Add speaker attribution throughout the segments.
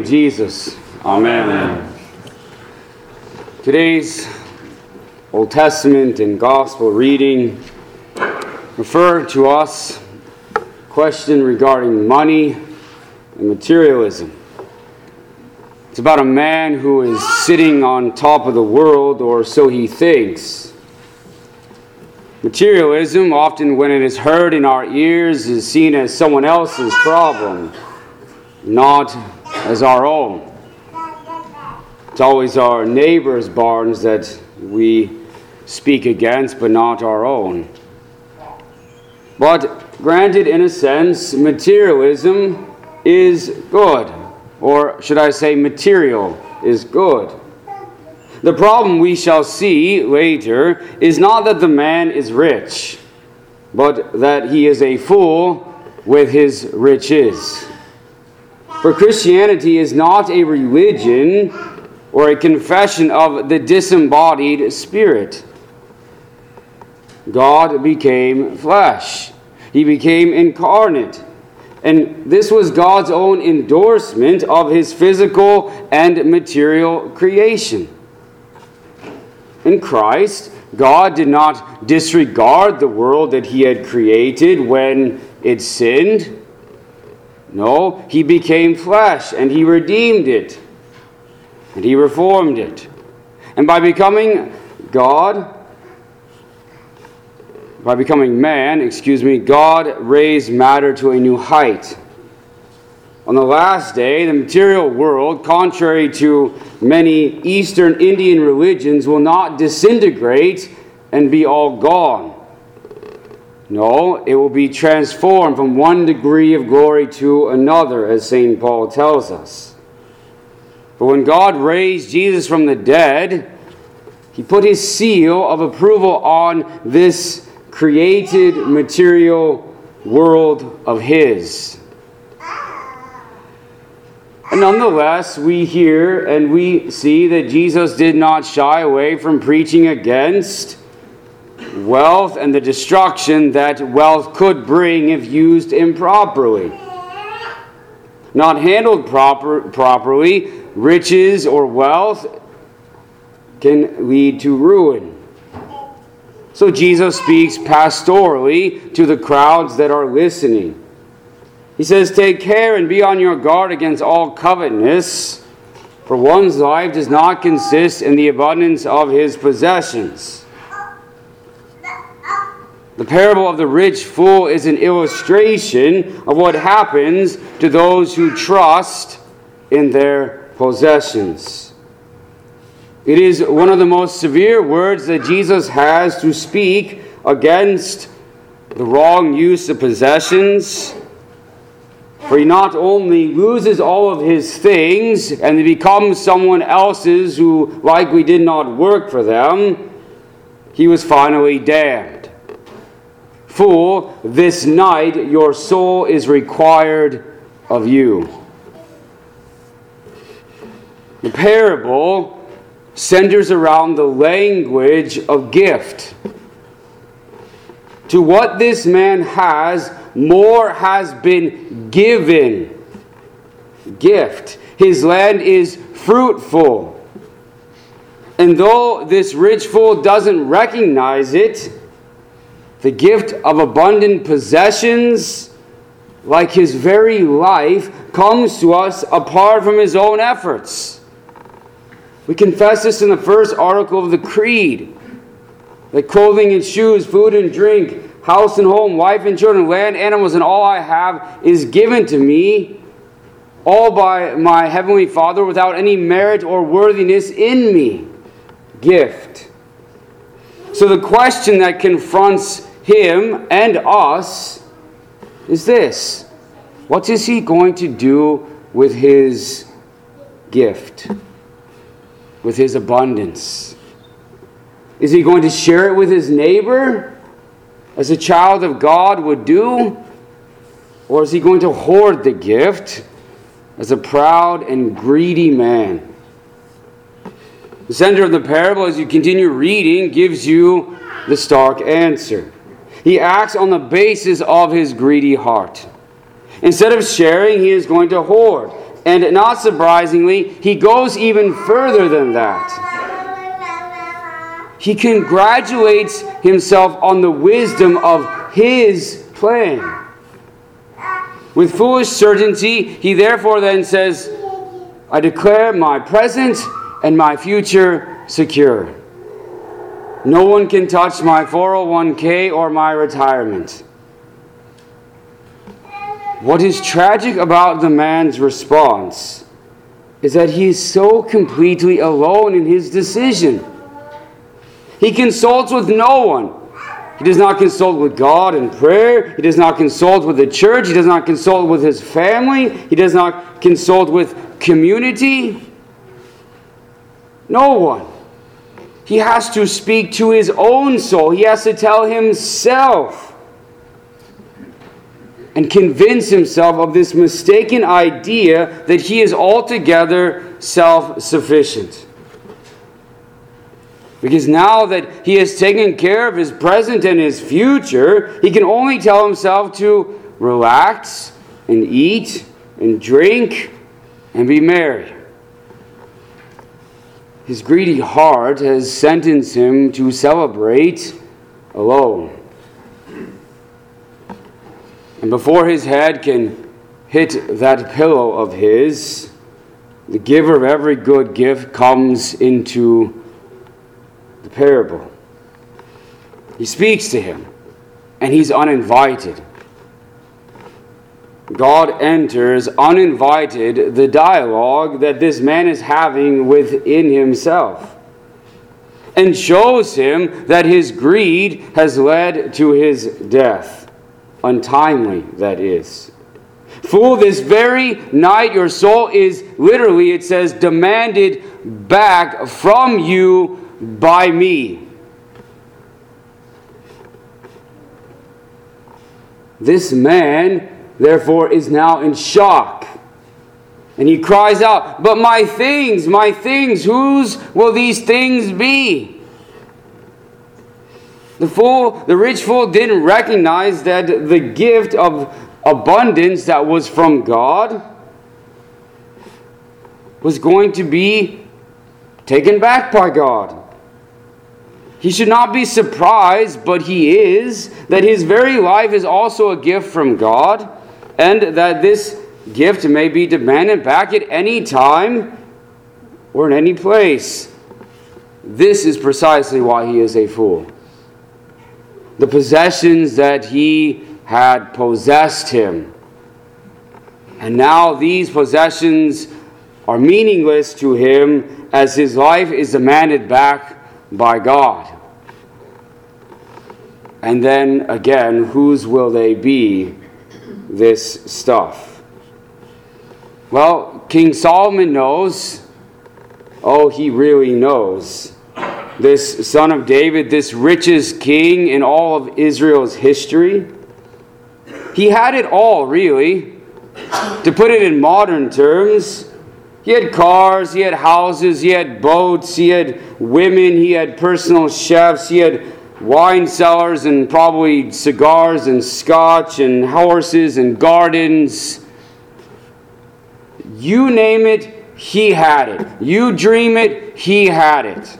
Speaker 1: of Jesus. Amen. Today's Old Testament and Gospel reading refer to us a question regarding money and materialism. It's about a man who is sitting on top of the world, or so he thinks. Materialism, often when it is heard in our ears, is seen as someone else's problem, not as our own. It's always our neighbor's barns that we speak against, but not our own. But granted, in a sense, materialism is good. Or should I say material is good. The problem we shall see later is not that the man is rich, but that he is a fool with his riches. For Christianity is not a religion or a confession of the disembodied spirit. God became flesh. He became incarnate. And this was God's own endorsement of his physical and material creation. In Christ, God did not disregard the world that he had created when it sinned. No, he became flesh and he redeemed it. And he reformed it. And by becoming man, God raised matter to a new height. On the last day, the material world, contrary to many Eastern Indian religions, will not disintegrate and be all gone. No, it will be transformed from one degree of glory to another, as St. Paul tells us. But when God raised Jesus from the dead, he put his seal of approval on this created material world of his. And nonetheless, we hear and we see that Jesus did not shy away from preaching against wealth and the destruction that wealth could bring if used improperly. Not handled properly, riches or wealth can lead to ruin. So Jesus speaks pastorally to the crowds that are listening. He says, "Take care and be on your guard against all covetousness, for one's life does not consist in the abundance of his possessions." The parable of the rich fool is an illustration of what happens to those who trust in their possessions. It is one of the most severe words that Jesus has to speak against the wrong use of possessions. For he not only loses all of his things and he becomes someone else's who likely did not work for them, he was finally damned. "Fool, this night your soul is required of you." The parable centers around the language of gift. To what this man has, more has been given. Gift. His land is fruitful. And though this rich fool doesn't recognize it, the gift of abundant possessions, like his very life, comes to us apart from his own efforts. We confess this in the first article of the Creed, that clothing and shoes, food and drink, house and home, wife and children, land, animals, and all I have is given to me, all by my heavenly Father, without any merit or worthiness in me. Gift. So the question that confronts him and us is this: what is he going to do with his gift? With his abundance? Is he going to share it with his neighbor as a child of God would do? Or is he going to hoard the gift as a proud and greedy man? The center of the parable, as you continue reading, gives you the stark answer. He acts on the basis of his greedy heart. Instead of sharing, he is going to hoard. And not surprisingly, he goes even further than that. He congratulates himself on the wisdom of his plan. With foolish certainty, he therefore then says, I declare my present and my future secure. No one can touch my 401k or my retirement. What is tragic about the man's response is that he is so completely alone in his decision. He consults with no one. He does not consult with God in prayer. He does not consult with the church. He does not consult with his family. He does not consult with community. No one. He has to speak to his own soul. He has to tell himself and convince himself of this mistaken idea that he is altogether self-sufficient. Because now that he has taken care of his present and his future, he can only tell himself to relax and eat and drink and be merry. His greedy heart has sentenced him to celebrate alone. And before his head can hit that pillow of his, the giver of every good gift comes into the parable. He speaks to him, and he's uninvited. God enters uninvited the dialogue that this man is having within himself, and shows him that his greed has led to his death. Untimely, that is. Fool, this very night your soul is literally, it says, demanded back from you by me. This man, therefore, is now in shock. And he cries out, but my things, whose will these things be? The rich fool didn't recognize that the gift of abundance that was from God was going to be taken back by God. He should not be surprised, but he is, that his very life is also a gift from God, and that this gift may be demanded back at any time or in any place. This is precisely why he is a fool. The possessions that he had possessed him. And now these possessions are meaningless to him as his life is demanded back by God. And then again, whose will they be, this stuff? Well, King Solomon knows. Oh, he really knows. This son of David, this richest king in all of Israel's history. He had it all, really. To put it in modern terms, he had cars, he had houses, he had boats, he had women, he had personal chefs, he had wine cellars and probably cigars and scotch and horses and gardens. You name it, he had it. You dream it, he had it.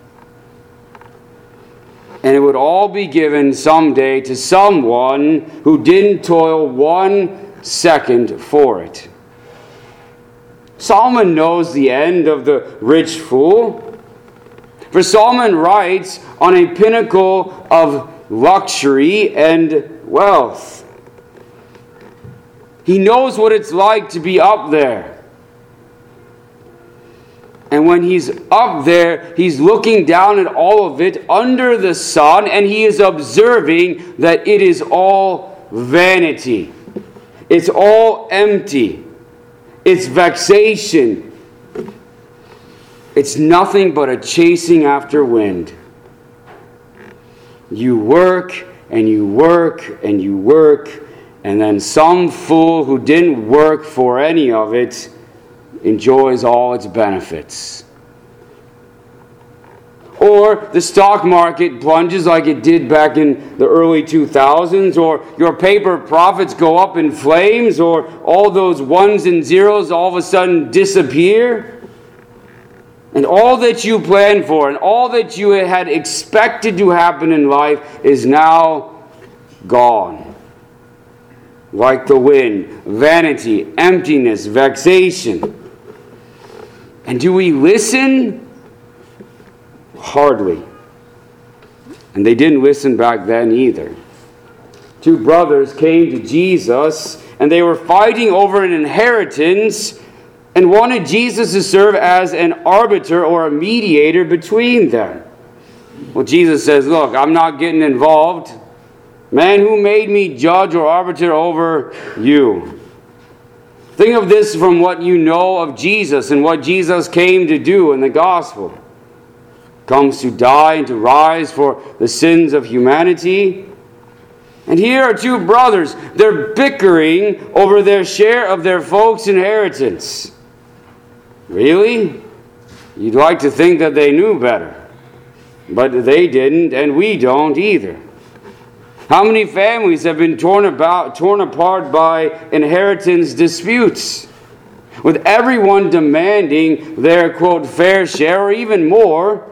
Speaker 1: And it would all be given someday to someone who didn't toil 1 second for it. Solomon knows the end of the rich fool. For Solomon writes on a pinnacle of luxury and wealth. He knows what it's like to be up there. And when he's up there, he's looking down at all of it under the sun, and he is observing that it is all vanity. It's all empty. It's vexation. It's nothing but a chasing after wind. You work, and you work, and you work, and then some fool who didn't work for any of it enjoys all its benefits. or the stock market plunges like it did back in the early 2000s, or your paper profits go up in flames, or all those ones and zeros all of a sudden disappear, and all that you planned for and all that you had expected to happen in life is now gone. Like the wind, vanity, emptiness, vexation. And do we listen? Hardly. And they didn't listen back then either. Two brothers came to Jesus, and they were fighting over an inheritance and wanted Jesus to serve as an arbiter or a mediator between them. Well, Jesus says, look, I'm not getting involved. Man, who made me judge or arbiter over you? Think of this from what you know of Jesus and what Jesus came to do in the gospel. Comes to die and to rise for the sins of humanity. And here are two brothers. They're bickering over their share of their folks' inheritance. Really? You'd like to think that they knew better. But they didn't, and we don't either. How many families have been torn apart by inheritance disputes, with everyone demanding their, quote, fair share or even more?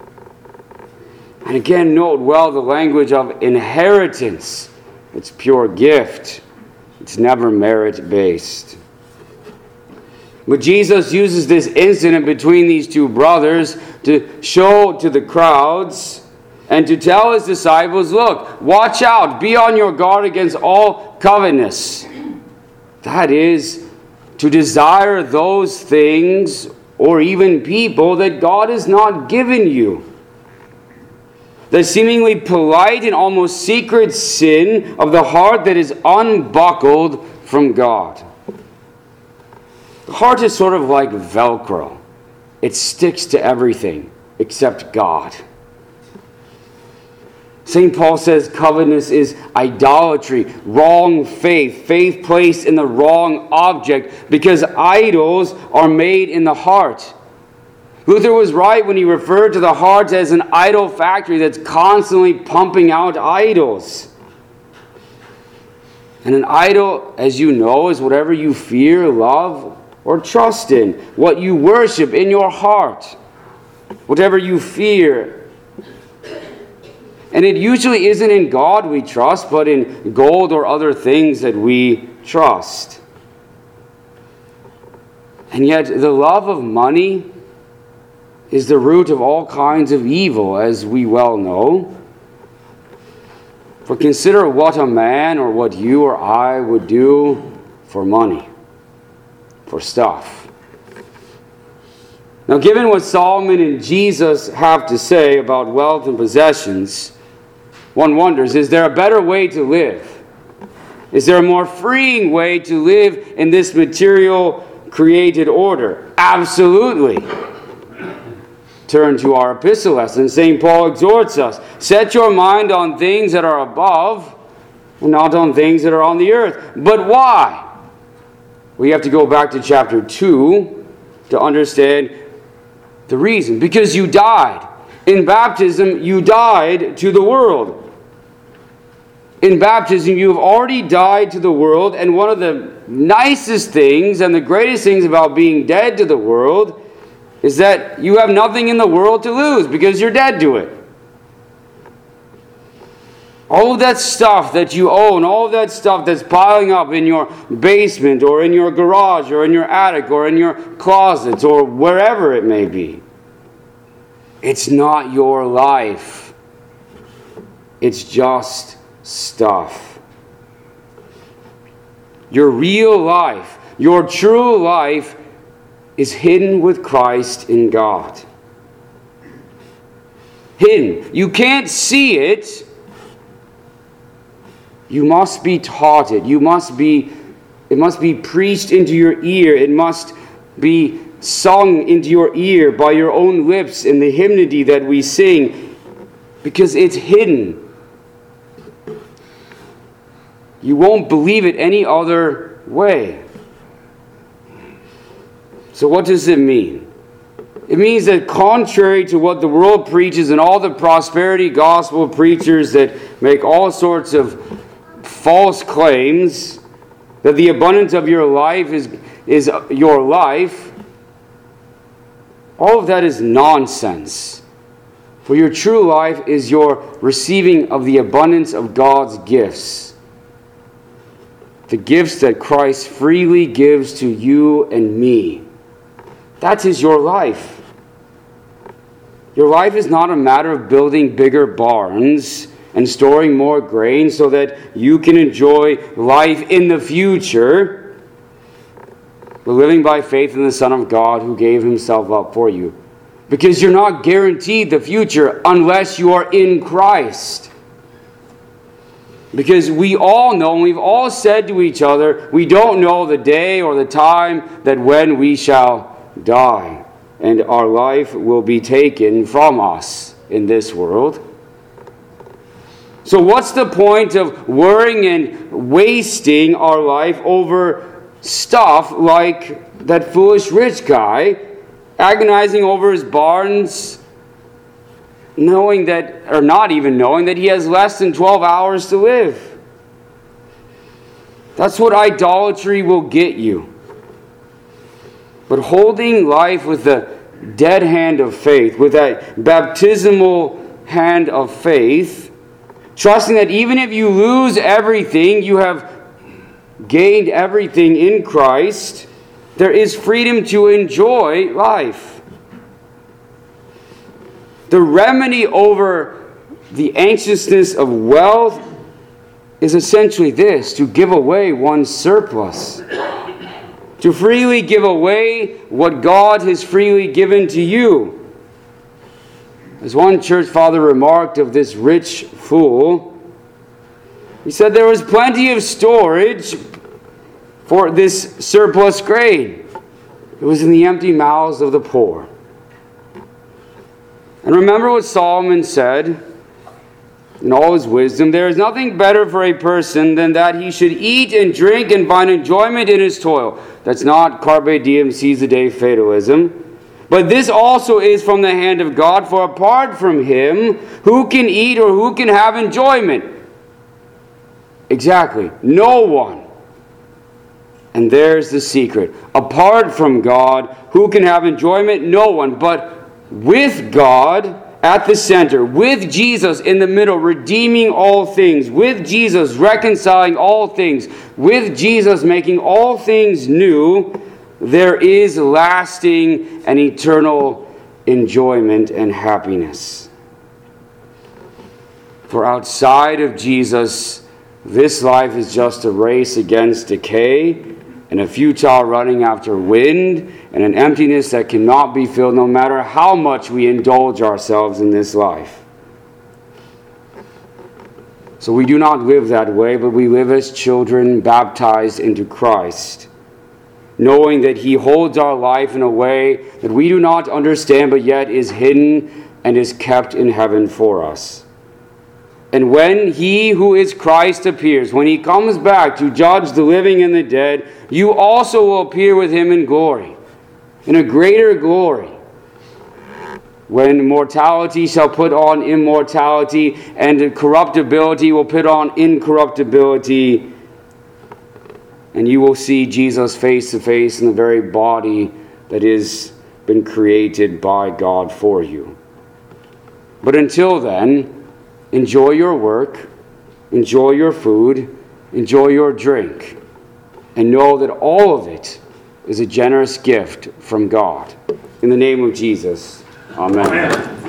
Speaker 1: And again, note well the language of inheritance. It's pure gift. It's never merit-based. But Jesus uses this incident between these two brothers to show to the crowds and to tell his disciples, look, watch out, be on your guard against all covetousness. That is, to desire those things or even people that God has not given you. The seemingly polite and almost secret sin of the heart that is unbuckled from God. The heart is sort of like Velcro. It sticks to everything except God. St. Paul says covetousness is idolatry, wrong faith, faith placed in the wrong object, because idols are made in the heart. Luther was right when he referred to the heart as an idol factory that's constantly pumping out idols. And an idol, as you know, is whatever you fear, love, or trust in, what you worship in your heart, whatever you fear. And it usually isn't in God we trust, but in gold or other things that we trust. And yet the love of money is the root of all kinds of evil, as we well know. For consider what a man or what you or I would do for money, for stuff. Now, given what Solomon and Jesus have to say about wealth and possessions, one wonders, is there a better way to live? Is there a more freeing way to live in this material created order? Absolutely. Turn to our epistle lesson. St. Paul exhorts us, set your mind on things that are above, and not on things that are on the earth. But why? We have to go back to chapter 2 to understand the reason. Because you died. In baptism, you died to the world. In baptism, you have already died to the world, and one of the nicest things and the greatest things about being dead to the world is that you have nothing in the world to lose because you're dead to it. All of that stuff that you own, all of that stuff that's piling up in your basement or in your garage or in your attic or in your closets or wherever it may be, it's not your life. It's just stuff. Your real life, your true life, is hidden with Christ in God. Hidden. You can't see it. You must be taught it. It must be preached into your ear. It must be sung into your ear by your own lips in the hymnody that we sing, because it's hidden. You won't believe it any other way. So what does it mean? It means that contrary to what the world preaches and all the prosperity gospel preachers that make all sorts of false claims, that the abundance of your life is your life, all of that is nonsense. For your true life is your receiving of the abundance of God's gifts. The gifts that Christ freely gives to you and me. That is your life. Your life is not a matter of building bigger barns and storing more grain so that you can enjoy life in the future, but living by faith in the Son of God who gave himself up for you. Because you're not guaranteed the future unless you are in Christ. Because we all know, and we've all said to each other, we don't know the day or the time that when we shall die, and our life will be taken from us in this world. So what's the point of worrying and wasting our life over stuff like that foolish rich guy, agonizing over his barns, knowing that, or not even knowing, that he has less than 12 hours to live? That's what idolatry will get you. But holding life with the dead hand of faith, with that baptismal hand of faith, trusting that even if you lose everything, you have gained everything in Christ, there is freedom to enjoy life. The remedy over the anxiousness of wealth is essentially this: to give away one's surplus. To freely give away what God has freely given to you. As one church father remarked of this rich fool, he said there was plenty of storage for this surplus grain. It was in the empty mouths of the poor. And remember what Solomon said in all his wisdom: there is nothing better for a person than that he should eat and drink and find enjoyment in his toil. That's not carpe diem, seize the day fatalism. But this also is from the hand of God, for apart from him, who can eat or who can have enjoyment? Exactly, no one. And there's the secret. Apart from God, who can have enjoyment? No one. But with God at the center, with Jesus in the middle, redeeming all things, with Jesus reconciling all things, with Jesus making all things new, there is lasting and eternal enjoyment and happiness. For outside of Jesus, this life is just a race against decay and a futile running after wind and an emptiness that cannot be filled no matter how much we indulge ourselves in this life. So we do not live that way, but we live as children baptized into Christ, knowing that he holds our life in a way that we do not understand, but yet is hidden and is kept in heaven for us. And when he who is Christ appears, when he comes back to judge the living and the dead, you also will appear with him in glory, in a greater glory, when mortality shall put on immortality and corruptibility will put on incorruptibility, and you will see Jesus face to face in the very body that has been created by God for you. But until then, enjoy your work, enjoy your food, enjoy your drink, and know that all of it is a generous gift from God. In the name of Jesus, amen.